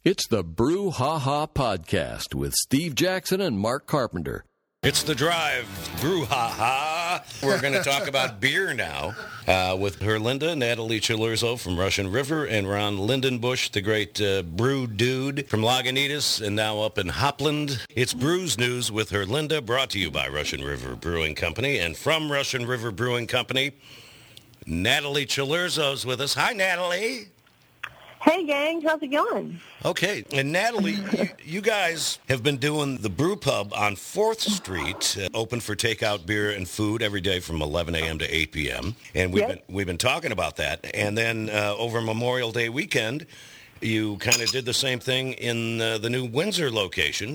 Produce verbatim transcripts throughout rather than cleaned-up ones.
It's the Brew Ha Ha Podcast with Steve Jackson and Mark Carpenter. It's The Drive, Brew Ha Ha. We're going to talk about beer now uh, with Herlinda, Natalie Chilurzo from Russian River, and Ron Lindenbush, the great uh, brew dude from Lagunitas and now up in Hopland. It's Brews News with Herlinda, brought to you by Russian River Brewing Company. And from Russian River Brewing Company, Natalie Chilurzo's with us. Hi, Natalie. Hey, gang. How's it going? Okay. And Natalie, you, you guys have been doing the Brew Pub on fourth Street, uh, open for takeout beer and food every day from eleven a.m. to eight p.m. And we've Yep. been we've been talking about that. And then uh, over Memorial Day weekend, you kind of did the same thing in uh, the new Windsor location.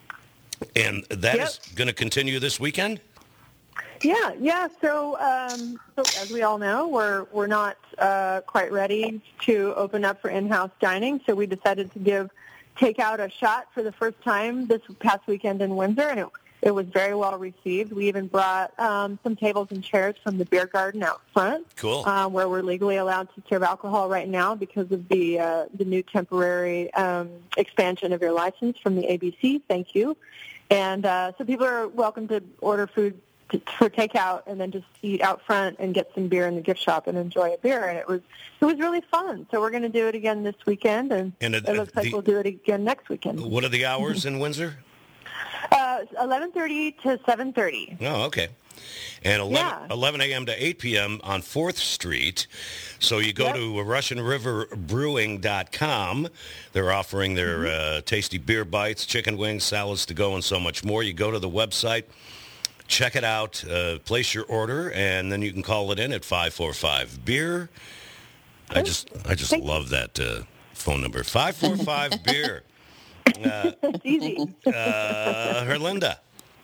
And that Yep. is going to continue this weekend? Yeah, yeah. So, um, so as we all know, we're we're not uh, quite ready to open up for in-house dining. So we decided to give takeout a shot for the first time this past weekend in Windsor, and it it was very well received. We even brought um, some tables and chairs from the beer garden out front, Cool. uh, where we're legally allowed to serve alcohol right now because of the uh, the new temporary um, expansion of your license from the A B C. Thank you. And uh, so people are welcome to order food to, for takeout and then just eat out front and get some beer in the gift shop and enjoy a beer. And it was it was really fun. So we're going to do it again this weekend, and, And, uh, it looks like the- we'll do it again next weekend. What are the hours in Windsor? Uh, eleven thirty to seven thirty. Oh, okay. And eleven, Yeah. eleven a.m. to eight p.m. on fourth Street. So you go Yep. to russian river brewing dot com. They're offering their Mm-hmm. uh, tasty beer bites, chicken wings, salads to go, and so much more. You go to the website, check it out, uh, place your order, and then you can call it in at five four five beer. I just I just Thank- love that uh, phone number, five four five beer. Uh, It's easy. uh, Herlinda.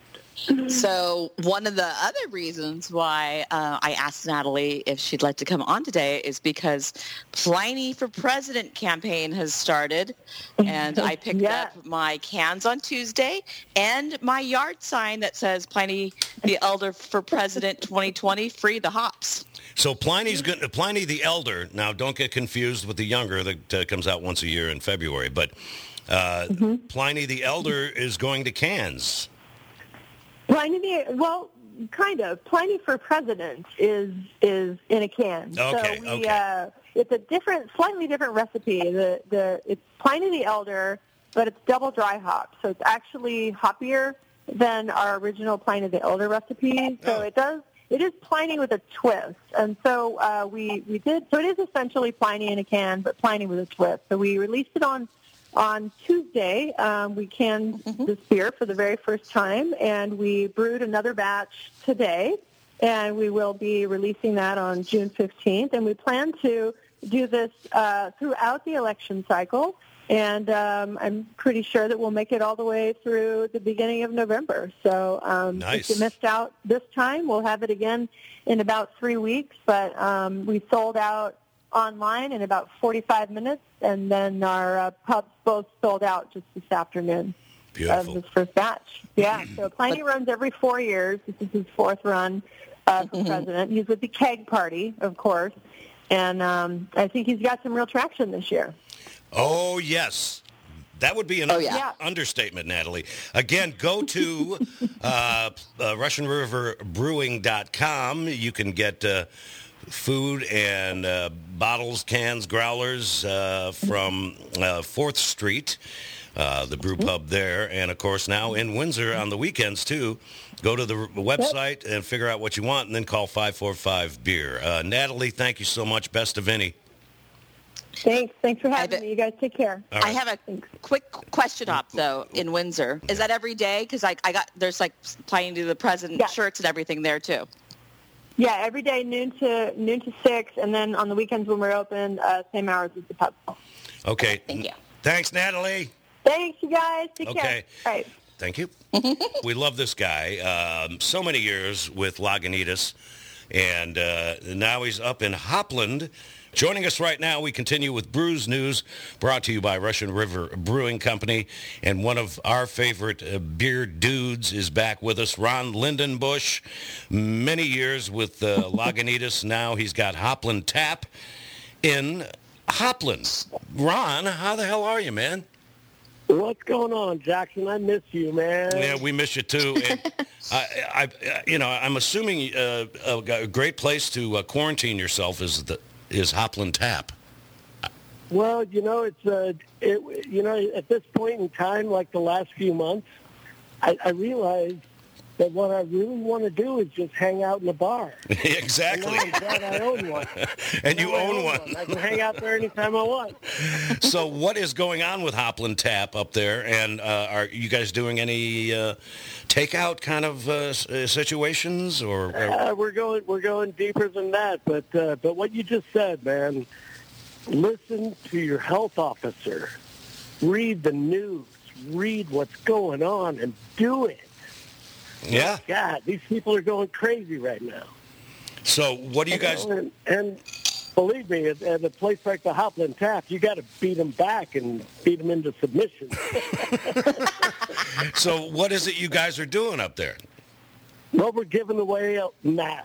So one of the other reasons why uh, I asked Natalie if she'd like to come on today is because Pliny for President campaign has started, and I picked Yeah. up my cans on Tuesday and my yard sign that says Pliny the Elder for President twenty twenty, free the hops. So Pliny's good. Pliny the Elder. Now, don't get confused with the Younger that uh, comes out once a year in February. But uh, Pliny the Elder is going to Cannes. Pliny the well, kind of. Pliny for President is is in a can. Okay, so we, okay. Uh, it's a different, slightly different recipe. The the it's Pliny the Elder, but it's double dry hop. So it's actually hoppier than our original Pliny the Elder recipe. So Oh. it does. It is Pliny with a twist, and so uh, we we did. So it is essentially Pliny in a can, but Pliny with a twist. So we released it on on Tuesday. Um, we canned this beer for the very first time, and we brewed another batch today, and we will be releasing that on June fifteenth. And we plan to do this uh, throughout the election cycle. And um, I'm pretty sure that we'll make it all the way through the beginning of November. So um, Nice. if you missed out this time, we'll have it again in about three weeks. But um, we sold out online in about forty-five minutes, and then our uh, pubs both sold out just this afternoon Beautiful. of this first batch. Yeah, so Pliny runs every four years. This is his fourth run uh, for president. He's with the Keg Party, of course, and um, I think he's got some real traction this year. Oh, yes. That would be an Oh, yeah. Yeah. understatement, Natalie. Again, go to uh, uh, russian river brewing dot com. You can get uh, food and uh, bottles, cans, growlers uh, from uh, fourth Street, uh, the brew pub there. And, of course, now in Windsor on the weekends, too. Go to the r- website and figure out what you want, and then call five four five beer. Uh, Natalie, thank you so much. Best of any. Thanks. Thanks for having bet- me. You guys take care. All I right. have a quick question up though in Windsor. Is that every day? Because I, I got there's like Pliny to the President Yeah. shirts and everything there too. Yeah, every day noon to noon to six, and then on the weekends when we're open, uh, same hours as the pub. Okay. Thank you. Thanks, Natalie. Thanks, you guys. Take Okay. care. All right. Thank you. We love this guy. Um, so many years with Lagunitas, and uh, now he's up in Hopland. Joining us right now, we continue with Brews News, brought to you by Russian River Brewing Company. And one of our favorite uh, beer dudes is back with us, Ron Lindenbush. Many years with uh, Lagunitas. Now he's got Hopland Tap in Hopland. Ron, how the hell are you, man? What's going on, Jackson? I miss you, man. Yeah, we miss you too. And I, I, you know, I'm assuming uh, a great place to uh, quarantine yourself is the is Hopland Tap. Well, you know, it's uh, it, you know, at this point in time, like the last few months, I, I realized that what I really want to do is just hang out in the bar. Exactly. And now I'm glad I own one. And now you I own, own one. one. I can hang out there anytime I want. So what is going on with Hopland Tap up there? And uh, are you guys doing any uh, takeout kind of uh, situations? Or, or... Uh, we're going we're going deeper than that. But uh, but what you just said, man, listen to your health officer. Read the news. Read what's going on and do it. Yeah. God, these people are going crazy right now. So what do you guys... And, and believe me, at, at a place like the Hopland Tap, you got to beat them back and beat them into submission. So what is it you guys are doing up there? Well, we're giving away uh, masks.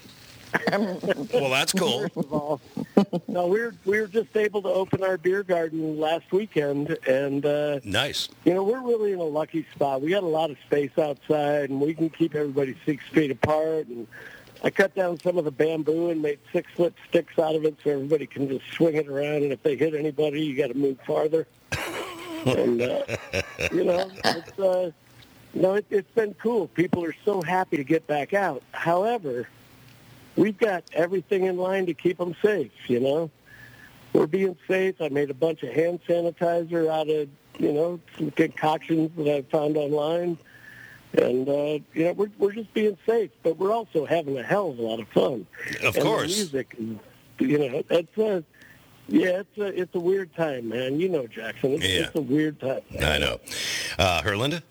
Well, that's cool. First of all, no, we were we were just able to open our beer garden last weekend, and uh, Nice. you know we're really in a lucky spot. We got a lot of space outside, and we can keep everybody six feet apart. And I cut down some of the bamboo and made six foot sticks out of it, so everybody can just swing it around. And if they hit anybody, you got to move farther. And uh, you know, it's uh, no, it, it's been cool. People are so happy to get back out. However, we've got everything in line to keep them safe, you know. We're being safe. I made a bunch of hand sanitizer out of, you know, some concoctions that I found online. And, uh, you know, we're, we're just being safe, but we're also having a hell of a lot of fun. Of and course. The music, and, you know, it's a, yeah, it's a, it's a weird time, man. You know, Jackson. It's, Yeah. it's a weird time. I know. Uh, Herlinda?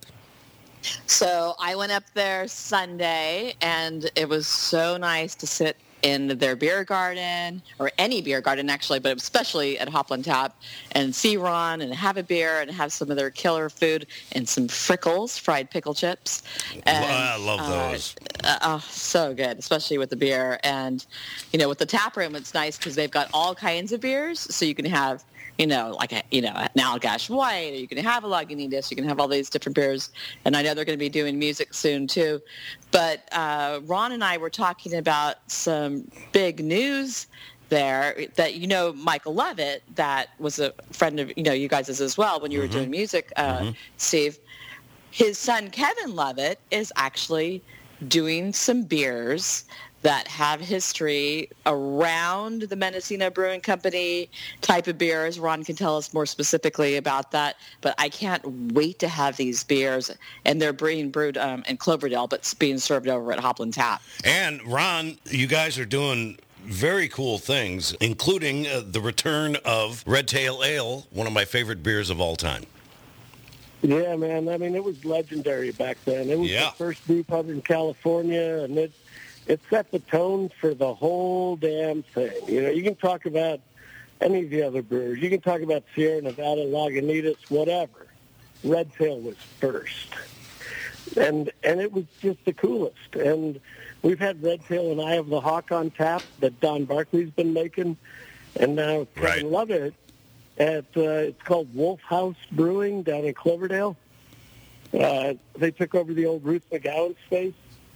So I went up there Sunday, and it was so nice to sit in their beer garden, or any beer garden actually, but especially at Hopland Tap, and see Ron and have a beer and have some of their killer food and some frickles, fried pickle chips. And, I love uh, those. Uh, oh, so good, especially with the beer. And, you know, with the tap room, it's nice because they've got all kinds of beers, so you can have, you know, like a, you know, an Allagash White, or you can have a Lagunitas, you can have all these different beers. And I know they're going to be doing music soon too. But uh, Ron and I were talking about some big news there that, you know, Michael Levitt, that was a friend of, you know, you guys as well when you Mm-hmm. were doing music, uh, Mm-hmm. Steve. His son, Kevin Levitt, is actually doing some beers that have history around the Mendocino Brewing Company type of beers. Ron can tell us more specifically about that, but I can't wait to have these beers. And they're being brewed um, in Cloverdale, but it's being served over at Hopland Tap. And, Ron, you guys are doing very cool things, including uh, the return of Red Tail Ale, one of my favorite beers of all time. Yeah, man. I mean, it was legendary back then. It was Yeah. the first brew pub in California, and it it set the tone for the whole damn thing. You know, you can talk about any of the other brewers. You can talk about Sierra Nevada, Lagunitas, whatever. Red Tail was first. And and it was just the coolest. And we've had Red Tail and Eye of the Hawk on tap that Don Barkley's been making. And now Kevin Right. Levitt at, uh, it's called Wolf House Brewing down in Cloverdale. Uh, they took over the old Ruth McGowan space.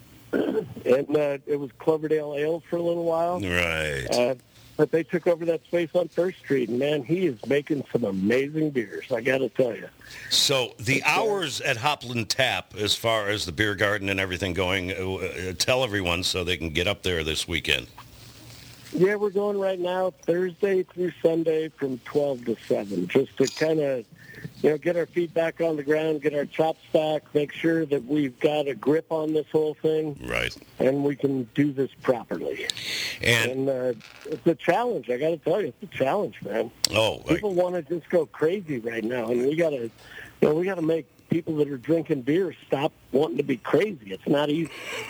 And uh, it was Cloverdale Ale for a little while. Right. Uh, but they took over that space on First Street, and man, he is making some amazing beers, I got to tell you. So the hours at Hopland Tap, as far as the beer garden and everything going, uh, uh, tell everyone so they can get up there this weekend. Yeah, we're going right now Thursday through Sunday from twelve to seven, just to kind of, you know, get our feet back on the ground, get our chops back, make sure that we've got a grip on this whole thing, Right. and we can do this properly. And, And uh, it's a challenge, I got to tell you, it's a challenge, man. oh, like, People want to just go crazy right now, and we got to, you know, we got to make people that are drinking beer stop wanting to be crazy. It's not easy.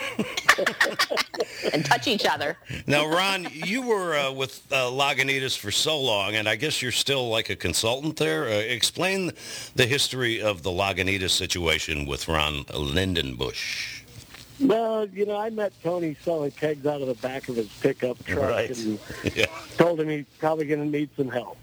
And touch each other. now, Ron, you were uh, with uh, Lagunitas for so long, and I guess you're still like a consultant there. Uh, explain the history of the Lagunitas situation with Ron Lindenbush. Well, you know, I met Tony selling kegs out of the back of his pickup truck Right. and Yeah. told him he's probably going to need some help.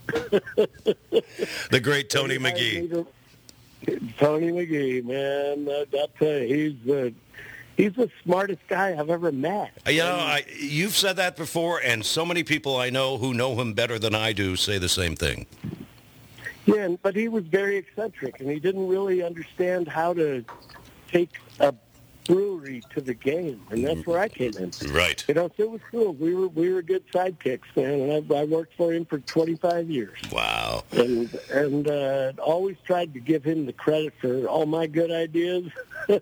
The great Tony You guys McGee. need to- Tony McGee, man, I- I'll tell you, he's the he's the smartest guy I've ever met. You know, I, you've said that before, and so many people I know who know him better than I do say the same thing. Yeah, and- but he was very eccentric, and he didn't really understand how to take a brewery to the game, and that's where I came in. Right. You know, so it was cool. We were we were good sidekicks, man, and I, I worked for him for twenty-five years, Wow. and and uh, always tried to give him the credit for all my good ideas,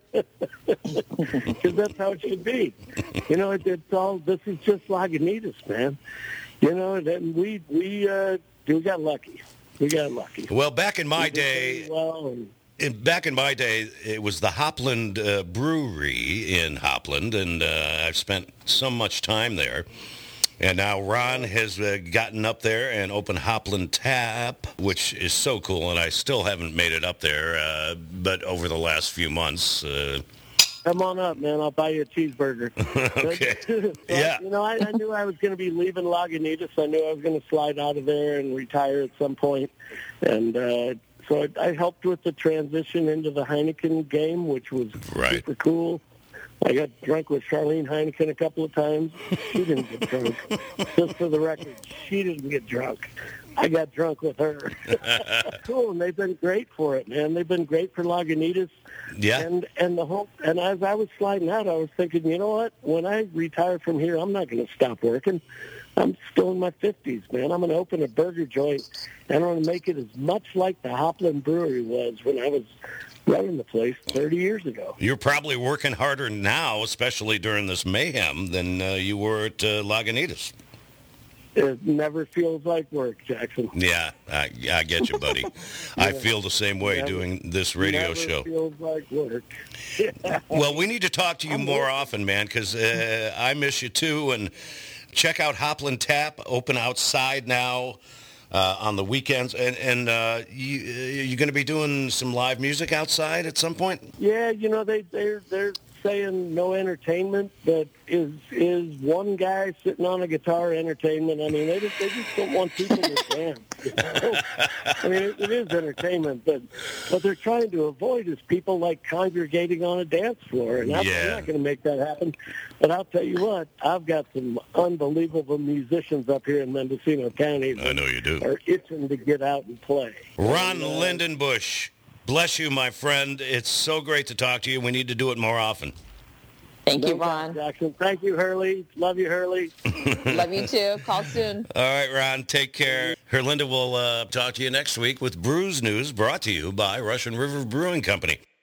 because that's how it should be. You know, it, it's all. This is just Lagunitas, man. You know, and, and we we uh, we got lucky. We got lucky. Well, back in my We did day, very well, and in, back in my day, it was the Hopland uh, Brewery in Hopland, and uh, I've spent so much time there. And now Ron has uh, gotten up there and opened Hopland Tap, which is so cool, and I still haven't made it up there, uh, but over the last few months. Uh, Come on up, man. I'll buy you a cheeseburger. Okay. So, Yeah. You know, I, I knew I was going to be leaving Lagunitas. I knew I was going to slide out of there and retire at some point. And uh, so I, I helped with the transition into the Heineken game, which was Right. super cool. I got drunk with Charlene Heineken a couple of times. She didn't get drunk. Just for the record, she didn't get drunk. I got drunk with her. Cool, and they've been great for it, man. They've been great for Lagunitas. yeah. And and the whole and as I was sliding out, I was thinking, you know what? When I retire from here, I'm not going to stop working. I'm still in my fifties, man. I'm going to open a burger joint, and I'm going to make it as much like the Hopland Brewery was when I was running the place thirty years ago. You're probably working harder now, especially during this mayhem, than uh, you were at uh, Lagunitas. It never feels like work, Jackson. Yeah, I, I get you, buddy. I feel the same way Never- doing this radio Never show. feels like work. Well, we need to talk to you more often, man, because uh, I miss you too. And check out Hopland Tap, open outside now uh, on the weekends. And, and uh, you, you're going to be doing some live music outside at some point? Yeah, you know, they, they're, they're saying no entertainment, but is is one guy sitting on a guitar entertainment? I mean, they just, they just don't want people to dance. You know? I mean, it, it is entertainment, but what they're trying to avoid is people, like, congregating on a dance floor, and I'm, Yeah. I'm not going to make that happen. But I'll tell you what, I've got some unbelievable musicians up here in Mendocino County I know you do. that are itching to get out and play. Ron Lindenbush, bless you, my friend. It's so great to talk to you. We need to do it more often. Thank you, No problem, Ron. Jackson. Thank you, Hurley. Love you, Hurley. Love you too. Call soon. All right, Ron, take care. Herlinda will uh, talk to you next week with Brews News, brought to you by Russian River Brewing Company.